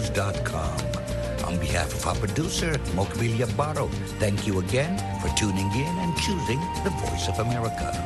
AfricaNews.com. On behalf of our producer, Mokbilia Barro, thank you again for tuning in and choosing the Voice of America.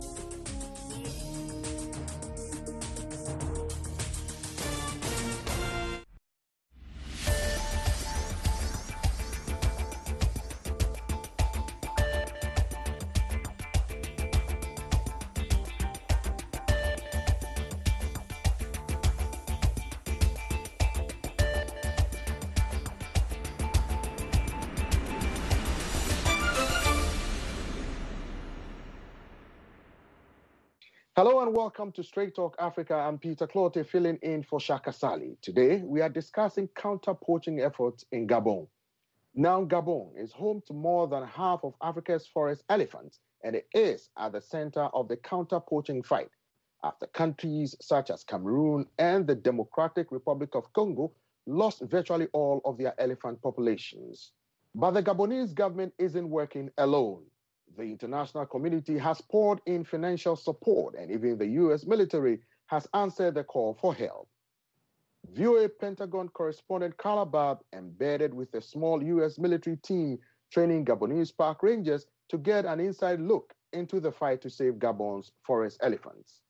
Hello and welcome to Straight Talk Africa. I'm Peter Clote filling in for Shaka Sali. Today, we are discussing counter-poaching efforts in Gabon. Now, Gabon is home to more than half of Africa's forest elephants, and it is at the center of the counter-poaching fight, after countries such as Cameroon and the Democratic Republic of Congo lost virtually all of their elephant populations. But the Gabonese government isn't working alone. The international community has poured in financial support, and even the U.S. military has answered the call for help. VOA Pentagon correspondent Carla Babb embedded with a small U.S. military team training Gabonese park rangers to get an inside look into the fight to save Gabon's forest elephants.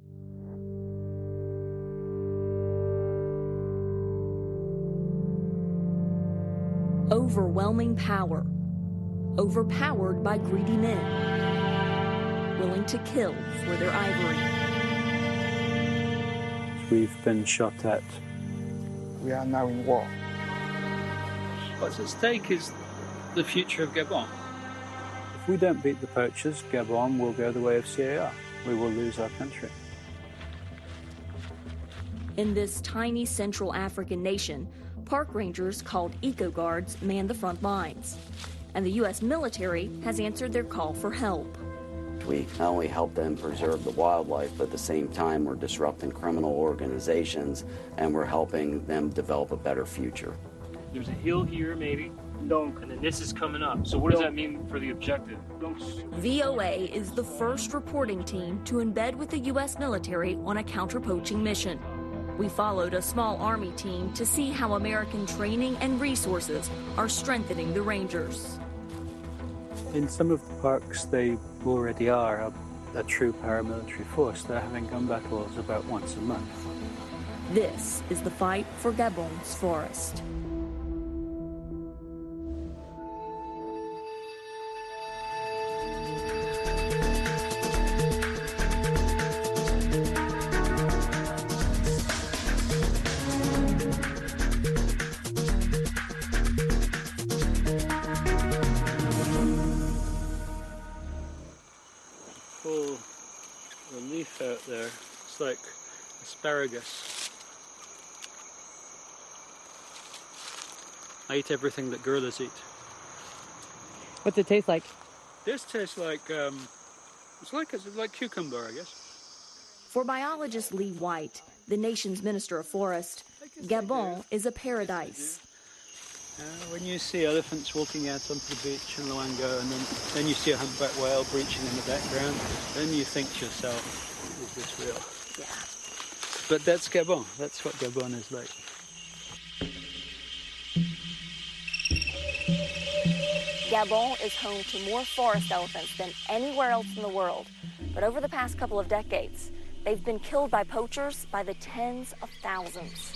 Overwhelming power. Overpowered by greedy men, willing to kill for their ivory. We've been shot at. We are now in war. What's at stake is the future of Gabon. If we don't beat the poachers, Gabon will go the way of CAR. We will lose our country. In this tiny Central African nation, park rangers called eco-guards man the front lines. And the U.S. military has answered their call for help. We not only help them preserve the wildlife, but at the same time we're disrupting criminal organizations and we're helping them develop a better future. There's a hill here, maybe, and then this is coming up. So what does that mean for the objective? VOA is the first reporting team to embed with the U.S. military on a counter-poaching mission. We followed a small Army team to see how American training and resources are strengthening the Rangers. In some of the parks, they already are a true paramilitary force. They're having gun battles about once a month. This is the fight for Gabon's forest. Out there, it's like asparagus. I eat everything that gorillas eat. What's it taste like? This tastes like it's like cucumber, I guess. For biologist Lee White, the nation's Minister of Forest, Gabon is a paradise. When you see elephants walking out onto the beach in Luango, and then you see a humpback whale breaching in the background, then you think to yourself, is this real? Yeah. But that's Gabon. That's what Gabon is like. Gabon is home to more forest elephants than anywhere else in the world. But over the past couple of decades, they've been killed by poachers by the tens of thousands.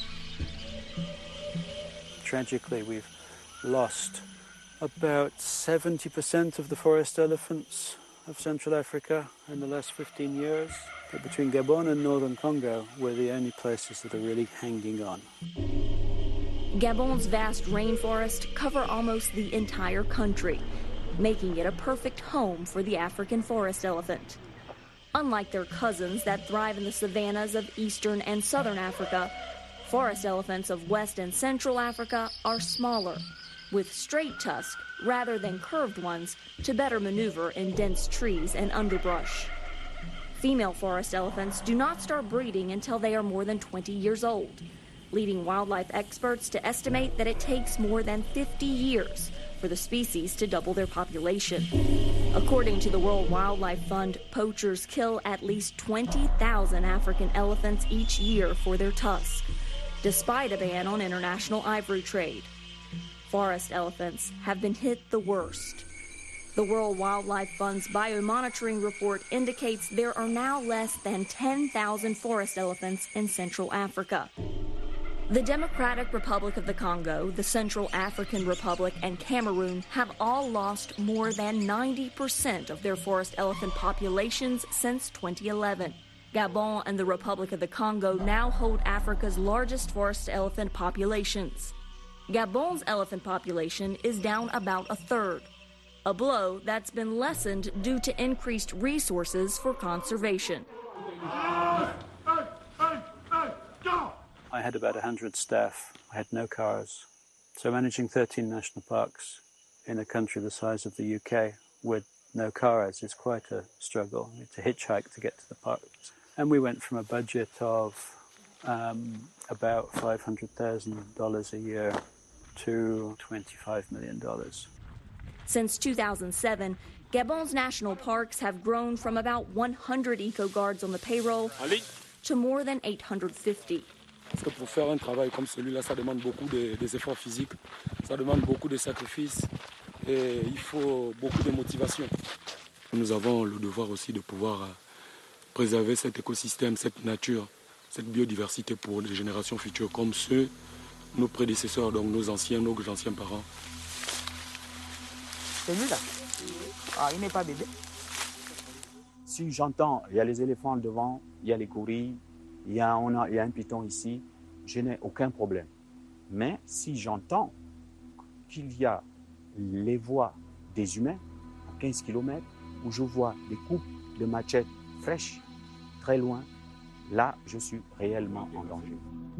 Tragically, we've lost about 70% of the forest elephants of Central Africa in the last 15 years. But between Gabon and northern Congo, we're the only places that are really hanging on. Gabon's vast rainforest cover almost the entire country, making it a perfect home for the African forest elephant. Unlike their cousins that thrive in the savannas of eastern and southern Africa, forest elephants of West and Central Africa are smaller, with straight tusks rather than curved ones to better maneuver in dense trees and underbrush. Female forest elephants do not start breeding until they are more than 20 years old, leading wildlife experts to estimate that it takes more than 50 years for the species to double their population. According to the World Wildlife Fund, poachers kill at least 20,000 African elephants each year for their tusks. despite a ban on international ivory trade. Forest elephants have been hit the worst. The World Wildlife Fund's biomonitoring report indicates there are now less than 10,000 forest elephants in Central Africa. The Democratic Republic of the Congo, the Central African Republic, and Cameroon have all lost more than 90% of their forest elephant populations since 2011. Gabon and the Republic of the Congo now hold Africa's largest forest elephant populations. Gabon's elephant population is down about a third, a blow that's been lessened due to increased resources for conservation. I had about 100 staff. I had no cars. So managing 13 national parks in a country the size of the UK with no cars is quite a struggle. You have to hitchhike to get to the parks. And we went from a budget of about $500,000 a year to $25 million. Since 2007, Gabon's national parks have grown from about 100 eco-guards on the payroll to more than 850. Parce que pour faire un travail comme celui-là, ça demande beaucoup des efforts physiques, ça demande beaucoup de sacrifices et il faut beaucoup de motivation. Nous avons le devoir aussi de pouvoir préserver cet écosystème, cette nature, cette biodiversité pour les générations futures comme ceux, nos prédécesseurs, donc nos anciens parents. Celui-là, il n'est pas bébé. Si j'entends, il y a les éléphants devant, il y a les gorilles, il y a un python ici, je n'ai aucun problème. Mais si j'entends qu'il y a les voix des humains à 15 km, où je vois des coupes de machettes fraîches très loin, là, je suis réellement en danger.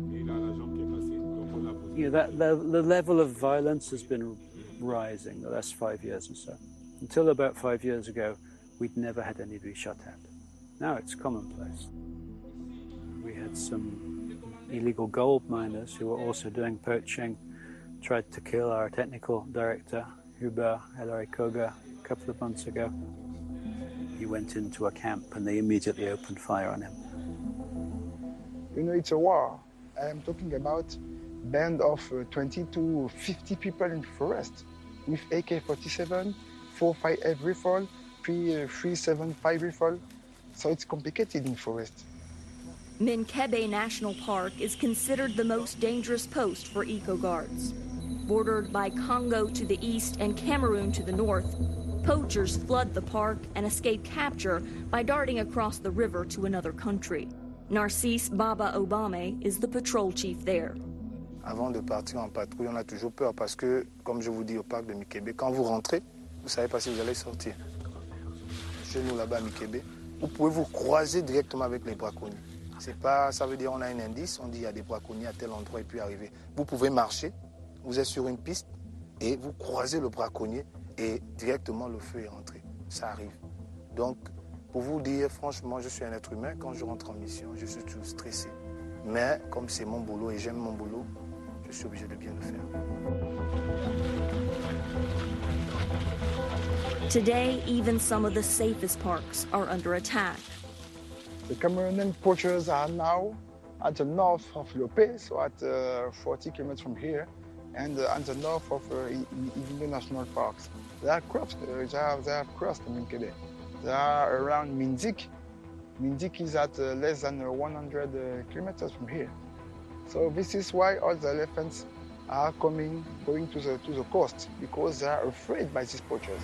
Yeah, the level of violence has been rising the last 5 years or so. Until about 5 years ago, we'd never had anybody shot at. Now it's commonplace. We had some illegal gold miners who were also doing poaching, tried to kill our technical director, Hubert Hilary Koga, a couple of months ago. He went into a camp and they immediately opened fire on him. You know, it's a war. I am talking about a band of 20 to 50 people in the forest with AK-47, 4.58 rifle, 3.75 rifle. So it's complicated in forest. Minkebe National Park is considered the most dangerous post for eco-guards. Bordered by Congo to the east and Cameroon to the north, poachers flood the park and escape capture by darting across the river to another country. Narcisse Baba Obame is the patrol chief there. Avant de partir en patrouille, on a toujours peur parce que, comme je vous dis au parc de Mikebe, quand vous rentrez, vous ne savez pas si vous allez sortir. Chez nous là-bas à Mikebe, vous pouvez vous croiser directement avec les braconniers. C'est pas, ça veut dire on a un indice, on dit il y a des braconniers à tel endroit et puis arriver. Vous pouvez marcher, vous êtes sur une piste et vous croisez le braconnier et directement le feu est rentré. Ça arrive. Donc, pour vous dire, franchement, je suis un être humain. Quand je rentre en mission, je suis toujours stressé. Mais comme c'est mon boulot et j'aime mon boulot, je suis obligé de bien le faire. Today, even some of the safest parks are under attack. The Cameroonian poachers are now at the north of Lopé, so at 40 kilometers from here, and at the north of Ivindo National Parks. They have crossed Minkebe. They are around Minzik. Minzik is at less than 100 kilometers from here. So this is why all the elephants are going to the coast, because they are afraid by these poachers.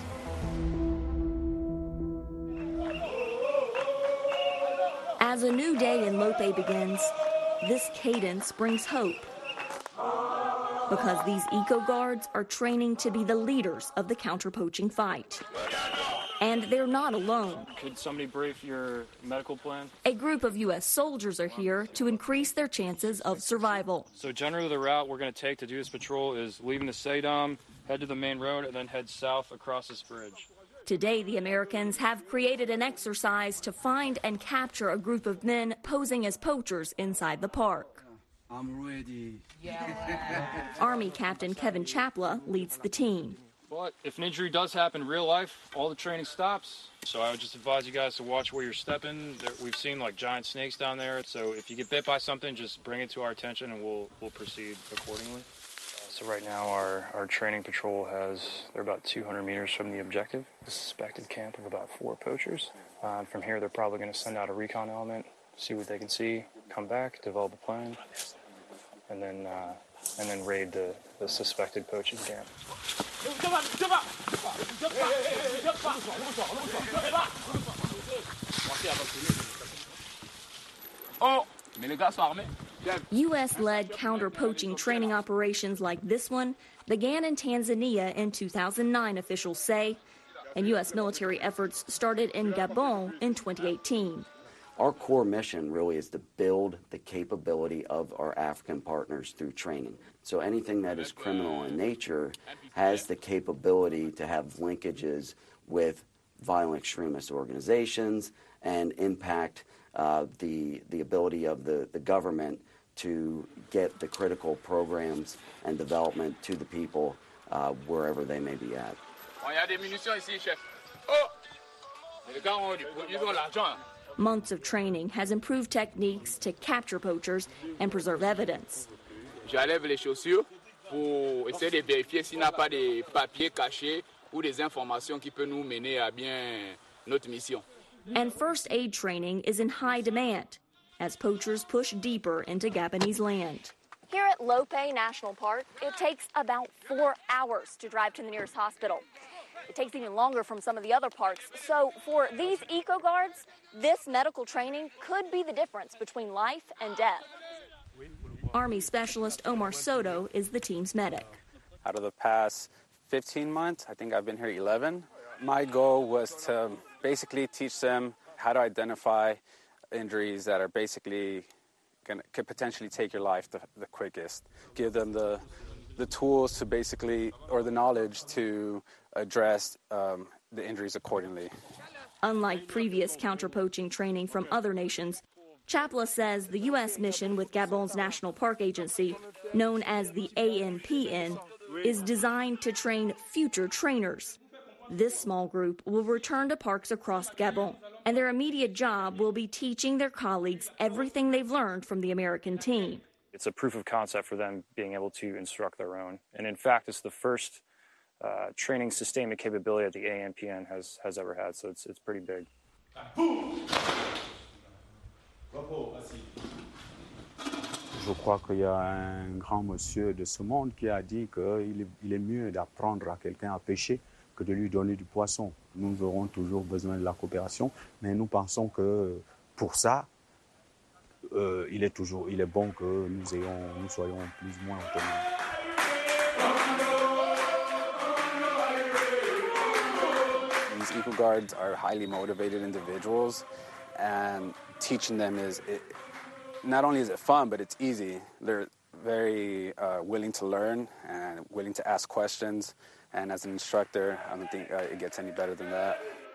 As a new day in Lope begins, this cadence brings hope. Because these eco-guards are training to be the leaders of the counter-poaching fight. And they're not alone. Could somebody brief your medical plan? A group of U.S. soldiers are here to increase their chances of survival. So generally the route we're going to take to do this patrol is leaving the Saydam, head to the main road, and then head south across this bridge. Today, the Americans have created an exercise to find and capture a group of men posing as poachers inside the park. I'm ready. Army Captain Kevin Chapla leads the team. But if an injury does happen in real life, all the training stops. So I would just advise you guys to watch where you're stepping. We've seen like giant snakes down there. So if you get bit by something, just bring it to our attention and we'll proceed accordingly. So right now our training patrol they're about 200 meters from the objective. A suspected camp of about 4 poachers. From here, they're probably going to send out a recon element, see what they can see, come back, develop a plan, and then raid the suspected poaching camp. U.S.-led counter-poaching training operations like this one began in Tanzania in 2009, officials say, and U.S. military efforts started in Gabon in 2018. Our core mission really is to build the capability of our African partners through training. So anything that is criminal in nature has the capability to have linkages with violent extremist organizations and impact the ability of the government to get the critical programs and development to the people wherever they may be at. Months of training has improved techniques to capture poachers and preserve evidence. J'enlève les chaussures pour essayer de vérifier s'il n'y a pas de papiers cachés ou des informations qui peuvent nous mener à bien notre mission. And first aid training is in high demand as poachers push deeper into Gabonese land. Here at Lope National Park, it takes about 4 hours to drive to the nearest hospital. It takes even longer from some of the other parks. So for these eco guards, this medical training could be the difference between life and death. Army specialist Omar Soto is the team's medic. Out of the past 15 months, I think I've been here 11. My goal was to basically teach them how to identify injuries that are basically could potentially take your life the quickest. Give them the tools to basically, or the knowledge to address the injuries accordingly. Unlike previous counter-poaching training from other nations, Chapla says the U.S. mission with Gabon's National Park Agency, known as the ANPN, is designed to train future trainers. This small group will return to parks across Gabon, and their immediate job will be teaching their colleagues everything they've learned from the American team. It's a proof of concept for them being able to instruct their own. And in fact, it's the first training sustainment capability that the ANPN has ever had, so it's pretty big. Je crois qu'il y a un grand monsieur de ce monde qui a dit qu'il est mieux d'apprendre à quelqu'un à pêcher que de lui donner du poisson. Nous aurons toujours besoin de la coopération, mais nous pensons que pour ça, il est bon que nous soyons plus ou moins autonomes. These eco guards are highly motivated individuals, and teaching them not only is it fun, but it's easy. They're very willing to learn and willing to ask questions. And as an instructor, I don't think it gets any better than that.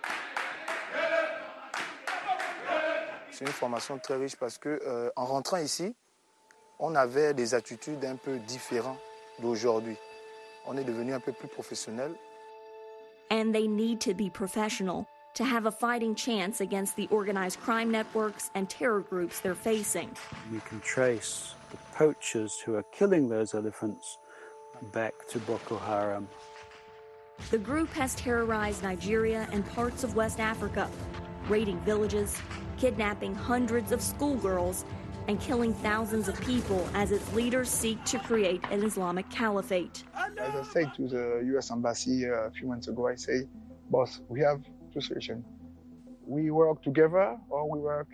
C'est une formation très riche parce que en rentrant ici, on avait des attitudes un peu différentes d'aujourd'hui. On est devenu un peu plus professionnel. And they need to be professional to have a fighting chance against the organized crime networks and terror groups they're facing. We can trace the poachers who are killing those elephants back to Boko Haram. The group has terrorized Nigeria and parts of West Africa, raiding villages, kidnapping hundreds of schoolgirls, and killing thousands of people as its leaders seek to create an Islamic caliphate. As I said to the U.S. Embassy a few months ago, I say, boss, we have two solutions. We work together or we work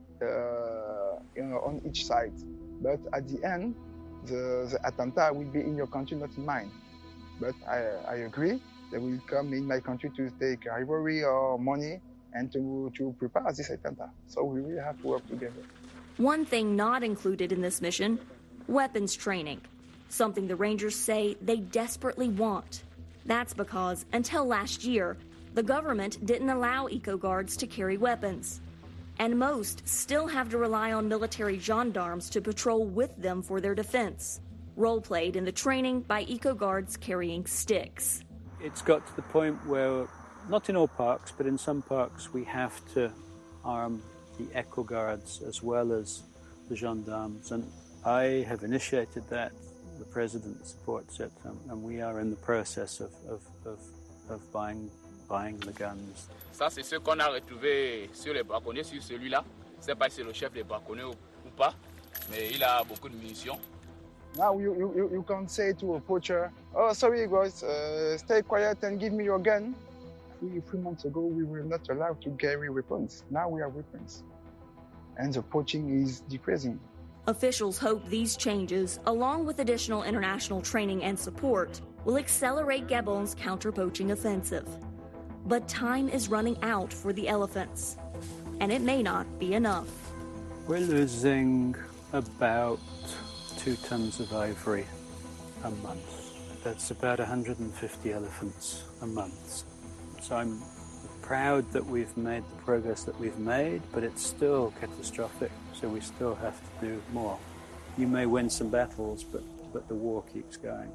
on each side. But at the end, the attentat will be in your country, not in mine. But I agree. They will come in my country to take ivory or money and to prepare this attentat. So we really have to work together. One thing not included in this mission, weapons training, something the Rangers say they desperately want. That's because, until last year, the government didn't allow eco guards to carry weapons. And most still have to rely on military gendarmes to patrol with them for their defense, role-played in the training by eco guards carrying sticks. It's got to the point where, not in all parks, but in some parks, we have to arm the eco guards as well as the gendarmes. And I have initiated that. The president supports it, and we are in the process of buying the guns. Ça, c'est ce qu'on a retrouvé sur les braconniers, sur celui-là. Je ne sais pas si c'est le chef des braconniers ou pas, mais il a beaucoup de munitions. Now you can't say to a poacher, "Oh, sorry guys, stay quiet and give me your gun." 3 months ago, we were not allowed to carry weapons. Now we have weapons. And the poaching is decreasing. Officials hope these changes, along with additional international training and support, will accelerate Gabon's counter-poaching offensive. But time is running out for the elephants, and it may not be enough. We're losing about 2 tons of ivory a month. That's about 150 elephants a month. So I'm proud that we've made the progress that we've made, but it's still catastrophic, so we still have to do more. You may win some battles, but the war keeps going.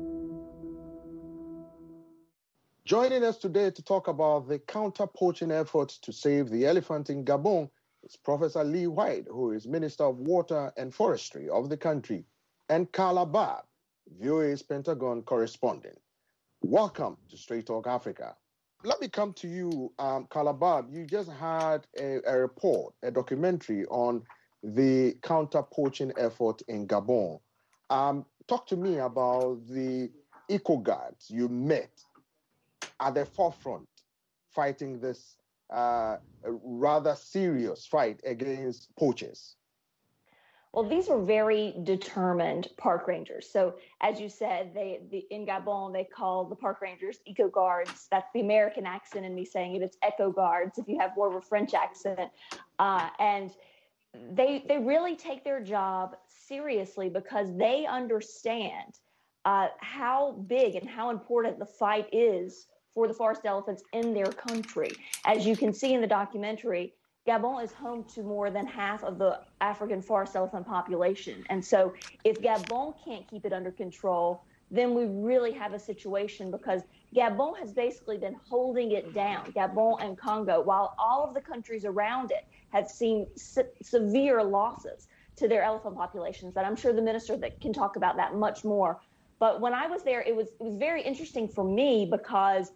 Joining us today to talk about the counter-poaching efforts to save the elephant in Gabon is Professor Lee White, who is Minister of Water and Forestry of the country, and Carla Babb, VOA's Pentagon correspondent. Welcome to Straight Talk Africa. Let me come to you, Carla Babb. You just had a report, a documentary on the counter-poaching effort in Gabon. Talk to me about the eco-guards you met at the forefront fighting this rather serious fight against poachers. Well, these were very determined park rangers. So, as you said, in Gabon, they call the park rangers eco guards. That's the American accent in me saying it. It's eco guards if you have more of a French accent. And they really take their job seriously because they understand how big and how important the fight is for the forest elephants in their country. As you can see in the documentary, Gabon is home to more than half of the African forest elephant population. And so if Gabon can't keep it under control, then we really have a situation because Gabon has basically been holding it down, Gabon and Congo, while all of the countries around it have seen severe losses to their elephant populations. And I'm sure the minister that can talk about that much more. But when I was there, it was very interesting for me because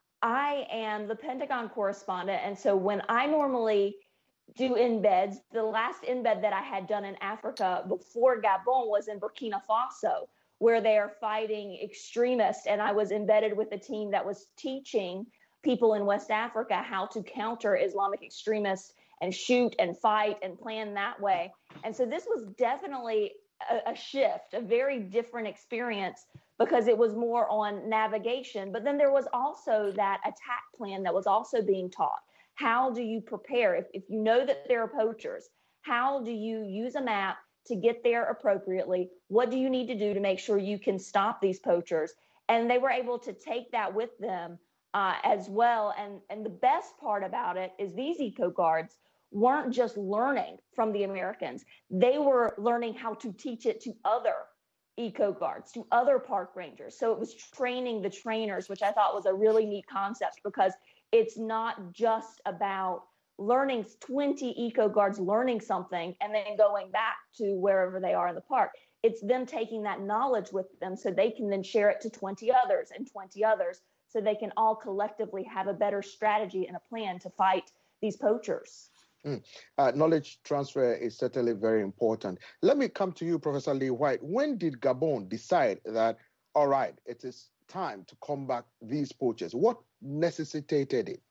I am the Pentagon correspondent. And so when I normally do embeds, the last embed that I had done in Africa before Gabon was in Burkina Faso, where they are fighting extremists. And I was embedded with a team that was teaching people in West Africa how to counter Islamic extremists and shoot and fight and plan that way. And so this was definitely a shift, a very different experience because it was more on navigation. But then there was also that attack plan that was also being taught. How do you prepare? If you know that there are poachers, how do you use a map to get there appropriately? What do you need to do to make sure you can stop these poachers? And they were able to take that with them as well. And the best part about it is these eco guards weren't just learning from the Americans. They were learning how to teach it to other eco guards, to other park rangers. So it was training the trainers, which I thought was a really neat concept because it's not just about learning 20 eco guards learning something and then going back to wherever they are in the park. It's them taking that knowledge with them so they can then share it to 20 others and 20 others so they can all collectively have a better strategy and a plan to fight these poachers. Knowledge transfer is certainly very important. Let me come to you, Professor Lee White. When did Gabon decide that, all right, it is time to combat these poachers? What necessitated it?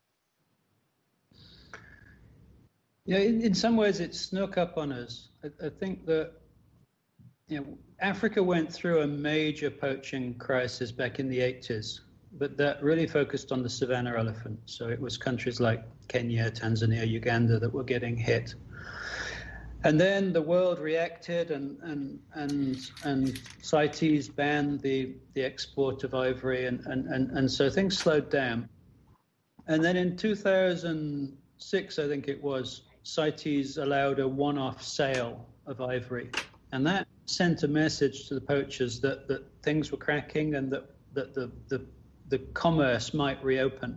Yeah, in some ways it snuck up on us. I think that Africa went through a major poaching crisis back in the 80s, but that really focused on the savanna elephant. So it was countries like Kenya, Tanzania, Uganda that were getting hit. And then the world reacted and CITES banned the export of ivory and so things slowed down. And then in 2006, I think it was, CITES allowed a one-off sale of ivory. And that sent a message to the poachers that things were cracking and that the the commerce might reopen.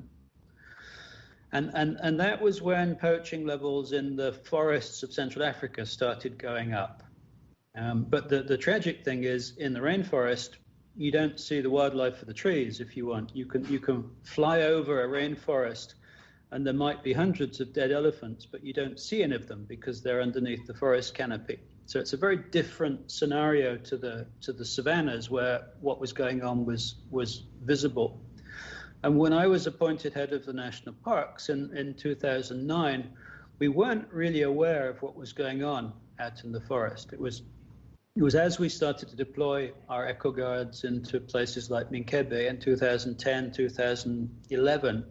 And that was when poaching levels in the forests of Central Africa started going up. But the tragic thing is, in the rainforest, you don't see the wildlife for the trees if you want. You can fly over a rainforest and there might be hundreds of dead elephants, but you don't see any of them because they're underneath the forest canopy. So it's a very different scenario to the savannas, where what was going on was visible. And when I was appointed head of the national parks in 2009, we weren't really aware of what was going on out in the forest. It was as we started to deploy our eco guards into places like Minkebe in 2010, 2011,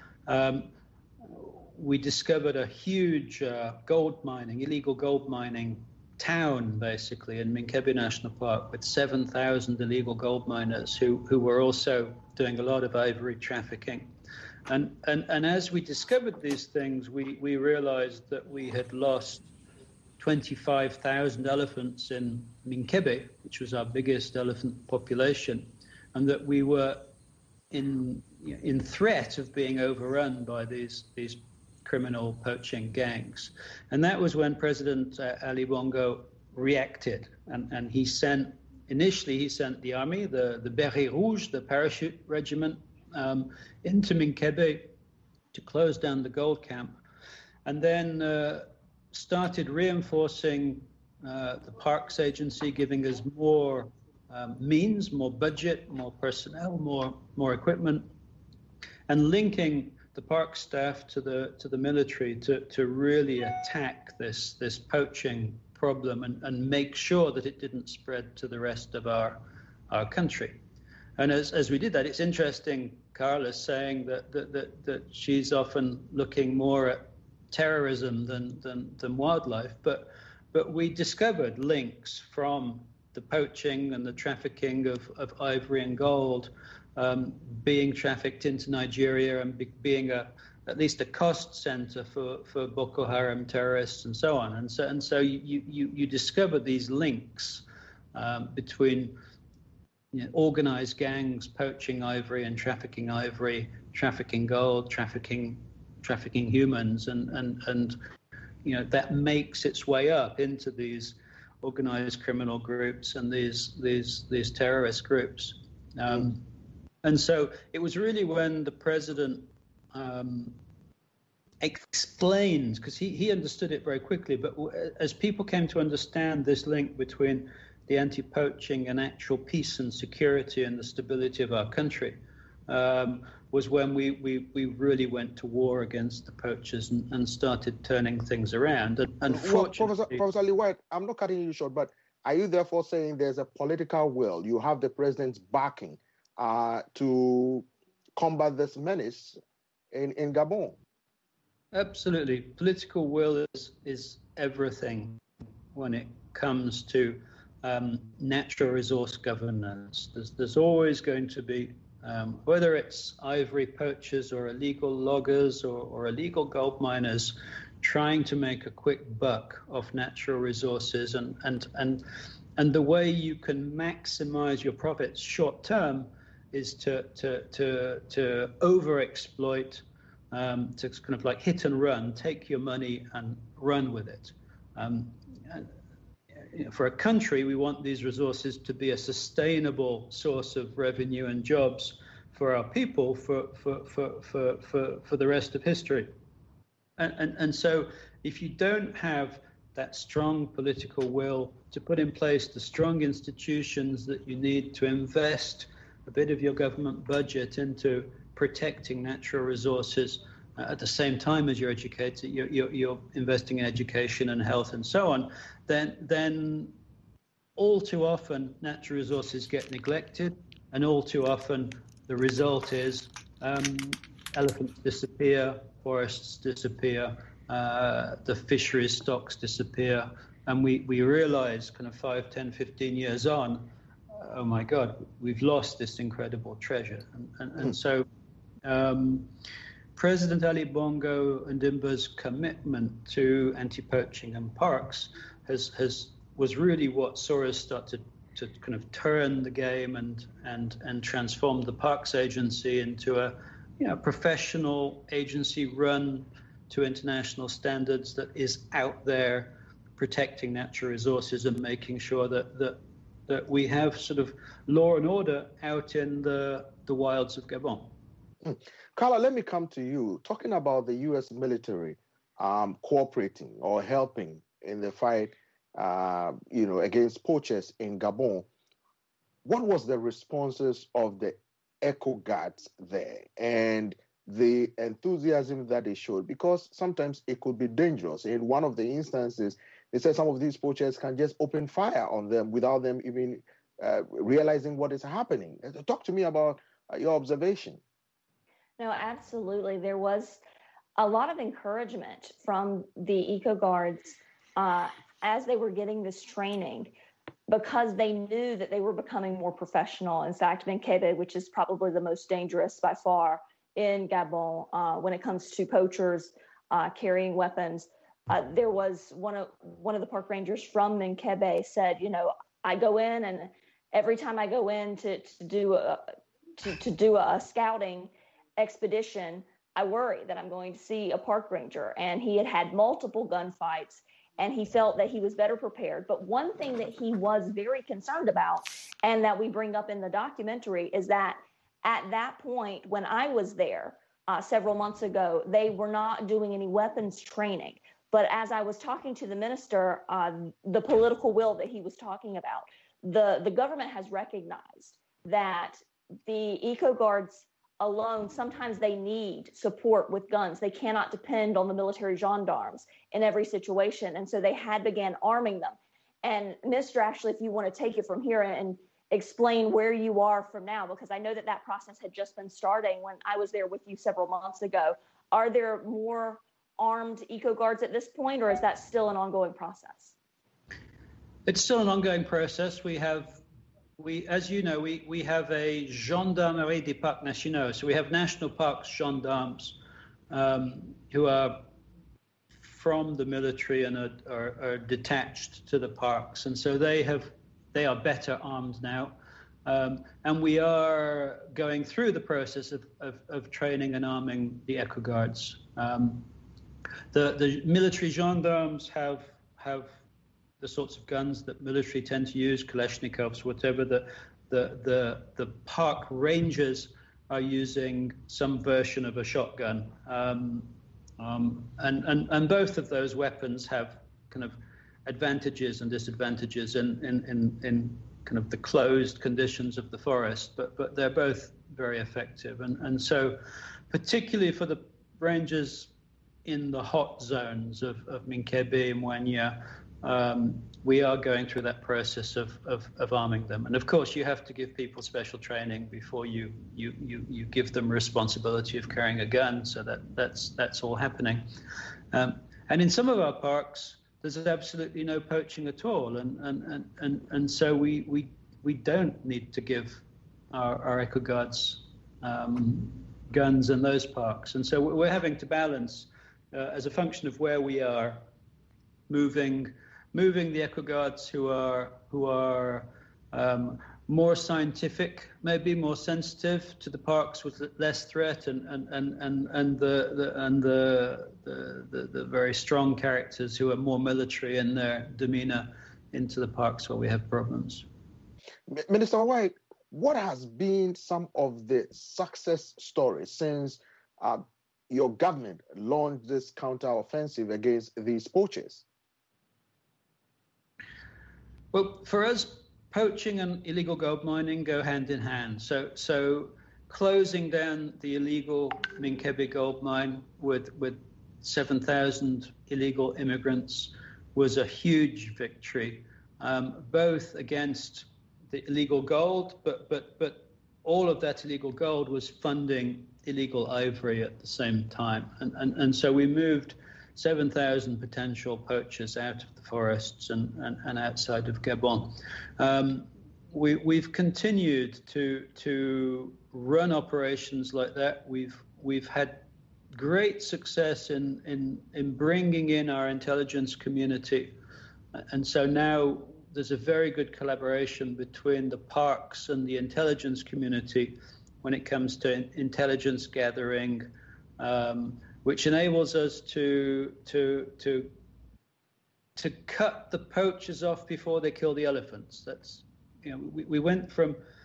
we discovered a huge illegal gold mining town, basically, in Minkebe National Park, with 7,000 illegal gold miners who were also doing a lot of ivory trafficking. And as we discovered these things, we realized that we had lost 25,000 elephants in Minkebe, which was our biggest elephant population, and that we were in threat of being overrun by these criminal poaching gangs. And that was when President Ali Bongo reacted, and he sent the army, the Beret Rouge, the parachute regiment, into Minkebe to close down the gold camp, and then started reinforcing the Parks Agency, giving us more means, more budget, more personnel, more equipment, and linking the park staff to the military to really attack this poaching problem and make sure that it didn't spread to the rest of our country. And as we did that, it's interesting, Carla saying that she's often looking more at terrorism than wildlife, but we discovered links from the poaching and the trafficking of ivory and gold being trafficked into Nigeria and being at least a cost center for Boko Haram terrorists and so on. And so you discover these links between organized gangs poaching ivory and trafficking gold, trafficking humans, and that makes its way up into these organized criminal groups and these terrorist groups. And so it was really when the president explained, because he understood it very quickly, but as people came to understand this link between the anti-poaching and actual peace and security and the stability of our country, was when we really went to war against the poachers and started turning things around. And Professor Lee-White, I'm not cutting you short, but are you therefore saying there's a political will? You have the president's backing to combat this menace in Gabon? Absolutely. Political will is everything when it comes to natural resource governance. There's always going to be, whether it's ivory poachers or illegal loggers or illegal gold miners trying to make a quick buck off natural resources, and the way you can maximize your profits short term is to overexploit, to kind of like hit and run, take your money and run with it. For a country, we want these resources to be a sustainable source of revenue and jobs for our people for the rest of history. And so if you don't have that strong political will to put in place the strong institutions that you need to invest a bit of your government budget into protecting natural resources at the same time as you're investing in education and health and so on, then all too often natural resources get neglected, and all too often the result is elephants disappear, forests disappear, the fisheries stocks disappear, and we realize kind of 5, 10, 15 years on, oh my God, we've lost this incredible treasure. And so President Ali Bongo Ondimba's commitment to anti-poaching and parks was really what saw us start kind of turn the game and transform the Parks Agency into a professional agency run to international standards that is out there protecting natural resources and making sure that we have sort of law and order out in the wilds of Gabon. Carla, let me come to you. Talking about the U.S. military cooperating or helping in the fight, against poachers in Gabon, what was the responses of the Eco Guards there and the enthusiasm that they showed? Because sometimes it could be dangerous. In one of the instances, they said some of these poachers can just open fire on them without them even realizing what is happening. Talk to me about your observation. No, absolutely. There was a lot of encouragement from the Eco Guards as they were getting this training, because they knew that they were becoming more professional. In fact, Minkebe, which is probably the most dangerous by far in Gabon when it comes to poachers carrying weapons, there was one of the park rangers from Minkebe said, I go in, and every time I go in to do a scouting expedition, I worry that I'm going to see a park ranger. And he had multiple gunfights, and he felt that he was better prepared. But one thing that he was very concerned about, and that we bring up in the documentary, is that at that point, when I was there several months ago, they were not doing any weapons training. But as I was talking to the minister, the political will that he was talking about, the government has recognized that the Eco Guards alone, sometimes they need support with guns. They cannot depend on the military gendarmes in every situation. And so they had began arming them. And Mr. Ashley, if you want to take it from here and explain where you are from now, because I know that process had just been starting when I was there with you several months ago. Are there more armed Eco Guards at this point, or is that still an ongoing process? It's still an ongoing process. As you know, we have a Gendarmerie des Parcs Nationaux. So we have national parks gendarmes who are from the military and are detached to the parks. And so they are better armed now. And we are going through the process of training and arming the Eco Guards. The military gendarmes have the sorts of guns that military tend to use, Kalashnikovs, whatever. The park rangers are using some version of a shotgun, and both of those weapons have kind of advantages and disadvantages in kind of the closed conditions of the forest, but they're both very effective. And so, particularly for the rangers in the hot zones of Minkebe and Mouania, we are going through that process of arming them. And of course, you have to give people special training before you give them responsibility of carrying a gun. So that's all happening. And in some of our parks, there's absolutely no poaching at all, and so we don't need to give our Eco Guards guns in those parks. And so we're having to balance as a function of where we are, moving the Eco Guards who are more scientific, maybe more sensitive to the parks with less threat, and the very strong characters who are more military in their demeanor into the parks where we have problems. Minister White, what has been some of the success stories since your government launched this counter-offensive against these poachers? Well, for us, poaching and illegal gold mining go hand in hand. So closing down the illegal Minkebe gold mine with 7,000 illegal immigrants was a huge victory, both against the illegal gold, but all of that illegal gold was funding illegal ivory at the same time. And so we moved 7,000 potential poachers out of the forests and outside of Gabon. We've continued to run operations like that. We've had great success in bringing in our intelligence community, and so now there's a very good collaboration between the parks and the intelligence community when it comes to intelligence gathering, which enables us to cut the poachers off before they kill the elephants. That's, we went from